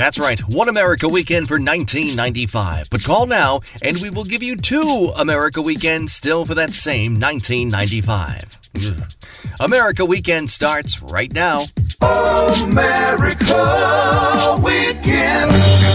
That's right, One America Weekend for $19.95. But call now, and we will give you two America Weekends still for that same $19.95. America Weekend starts right now. America Weekend.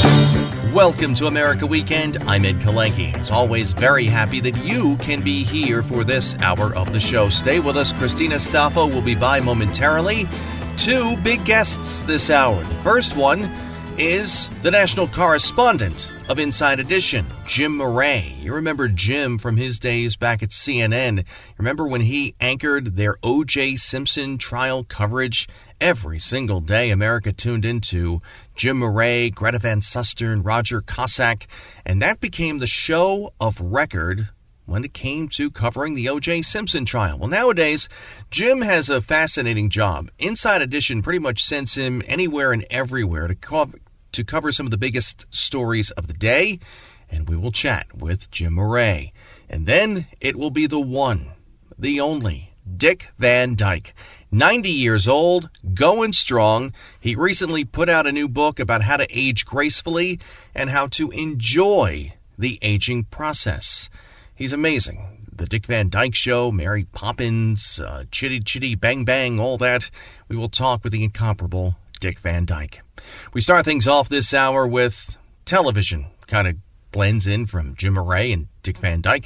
Welcome to America Weekend. I'm Ed Kalenki. As always, very happy that you can be here for this hour of the show. Stay with us. Christina Staffo will be by momentarily. Two big guests this hour. The first one is the national correspondent of Inside Edition, Jim Moret. You remember Jim from his days back at CNN. Remember when he anchored their O.J. Simpson trial coverage? Every single day, America tuned into Jim Moret, Greta Van Susteren, Roger Cossack, and that became the show of record when it came to covering the O.J. Simpson trial. Well, nowadays, Jim has a fascinating job. Inside Edition pretty much sends him anywhere and everywhere to cover some of the biggest stories of the day, and we will chat with Jim Moret. And then it will be the one, the only, Dick Van Dyke. 90 years old, going strong. He recently put out a new book about how to age gracefully and how to enjoy the aging process. He's amazing. The Dick Van Dyke Show, Mary Poppins, Chitty Chitty Bang Bang, all that. We will talk with the incomparable Dick Van Dyke. We start things off this hour with television. Kind of blends in from Jim Moret and Dick Van Dyke.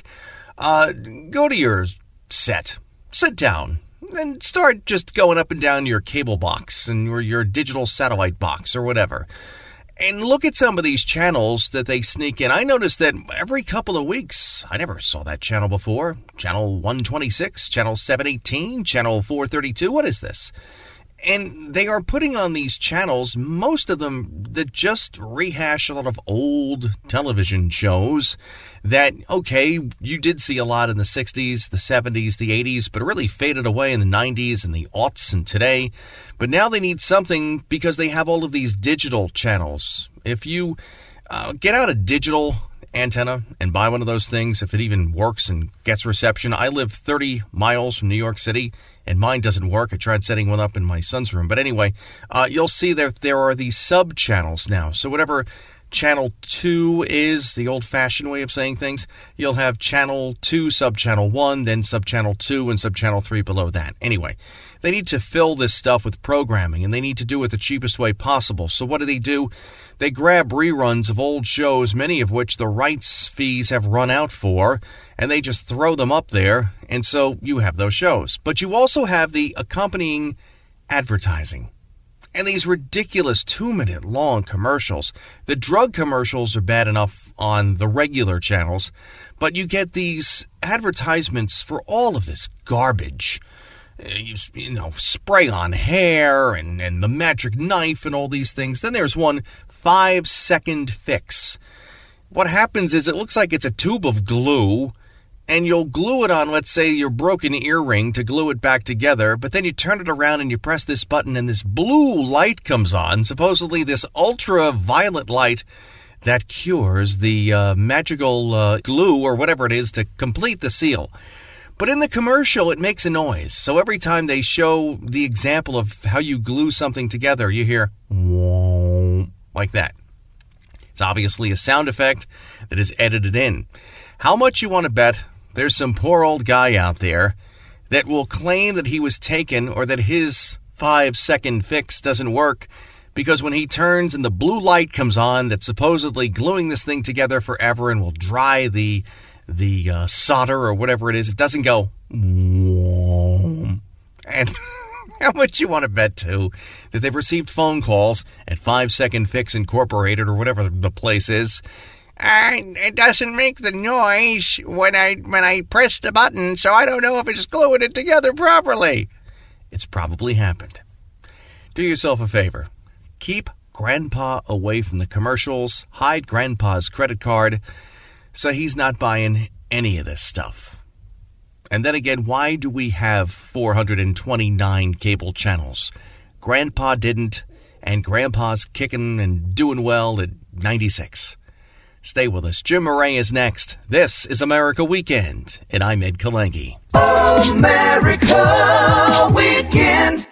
Go to your set. Sit down. And start just going up and down your cable box and or your digital satellite box or whatever. And look at some of these channels that they sneak in. I noticed that every couple of weeks, I never saw that channel before. Channel 126, Channel 718, Channel 432. What is this? And they are putting on these channels, most of them that just rehash a lot of old television shows that, okay, you did see a lot in the 60s, the 70s, the 80s, but really faded away in the 90s and the aughts and today. But now they need something because they have all of these digital channels. If you get out a digital antenna and buy one of those things, if it even works and gets reception. I live 30 miles from New York City, and mine doesn't work. I tried setting one up in my son's room. But anyway, you'll see that there are these sub-channels now. So whatever Channel 2 is, the old-fashioned way of saying things, you'll have Channel 2, Sub-Channel 1, then Sub-Channel 2, and Sub-Channel 3 below that. Anyway, they need to fill this stuff with programming, and they need to do it the cheapest way possible. So what do? They grab reruns of old shows, many of which the rights fees have run out for, and they just throw them up there, and so you have those shows. But you also have the accompanying advertising. And these ridiculous 2-minute long commercials. The drug commercials are bad enough on the regular channels, but you get these advertisements for all of this garbage. You know, spray on hair and the magic knife and all these things. Then there's one 5-second fix. What happens is it looks like it's a tube of glue, and you'll glue it on, let's say, your broken earring to glue it back together, but then you turn it around and you press this button and this blue light comes on, supposedly this ultraviolet light that cures the magical glue or whatever it is to complete the seal. But in the commercial, it makes a noise. So every time they show the example of how you glue something together, you hear whoa, like that. It's obviously a sound effect that is edited in. How much you want to bet there's some poor old guy out there that will claim that he was taken or that his 5-second fix doesn't work because when he turns and the blue light comes on that's supposedly gluing this thing together forever and will dry the solder or whatever it is, it doesn't go. And how much you want to bet, too, that they've received phone calls at 5-Second Fix Incorporated or whatever the place is. It doesn't make the noise when I press the button, so I don't know if it's gluing it together properly. It's probably happened. Do yourself a favor. Keep Grandpa away from the commercials. Hide Grandpa's credit card so he's not buying any of this stuff. And then again, why do we have 429 cable channels? Grandpa didn't, and Grandpa's kicking and doing well at 96. Stay with us. Jim Moret is next. This is America Weekend, and I'm Ed Kalengi. America Weekend.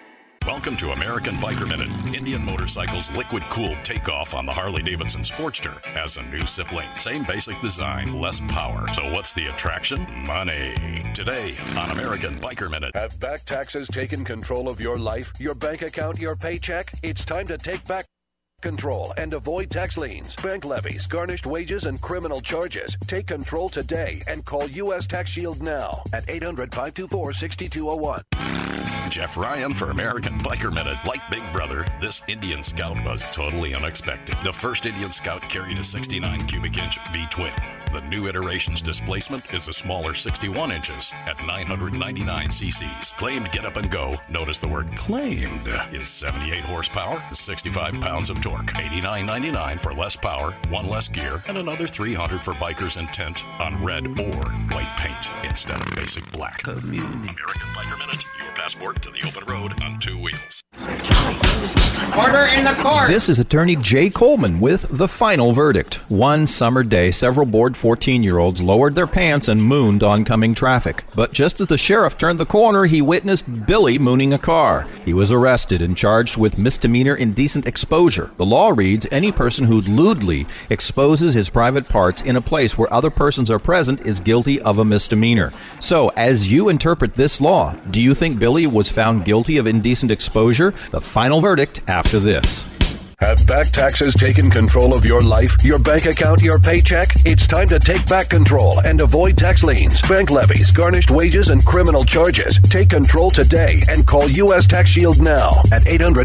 Welcome to American Biker Minute. Indian Motorcycle's liquid-cooled takeoff on the Harley-Davidson Sportster has a new sibling. Same basic design, less power. So what's the attraction? Money. Today on American Biker Minute. Have back taxes taken control of your life, your bank account, your paycheck? It's time to take back control and avoid tax liens, bank levies, garnished wages, and criminal charges. Take control today and call U.S. Tax Shield now at 800-524-6201. Jeff Ryan for American Biker Minute. Like Big Brother, this Indian Scout was totally unexpected. The first Indian Scout carried a 69 cubic inch V-twin. The new iteration's displacement is a smaller 61 inches at 999 cc's. Claimed get up and go, notice the word claimed, is 78 horsepower, 65 pounds of torque, $89.99 for less power, one less gear, and another $300 for bikers intent on red or white paint instead of basic black. American Biker Minute, your passport to the open road on two wheels. Order in the court. This is attorney Jay Coleman with the final verdict. One summer day, several bored 14-year-olds lowered their pants and mooned oncoming traffic. But just as the sheriff turned the corner, he witnessed Billy mooning a car. He was arrested and charged with misdemeanor indecent exposure. The law reads, any person who lewdly exposes his private parts in a place where other persons are present is guilty of a misdemeanor. So, as you interpret this law, do you think Billy was found guilty of indecent exposure? The final verdict after this. Have back taxes taken control of your life, your bank account, your paycheck? It's time to take back control and avoid tax liens, bank levies, garnished wages, and criminal charges. Take control today and call U.S. Tax Shield now at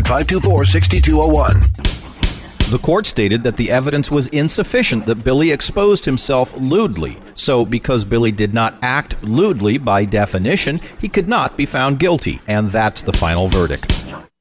800-524-6201. The court stated that the evidence was insufficient that Billy exposed himself lewdly. So, because Billy did not act lewdly by definition, he could not be found guilty. And that's the final verdict.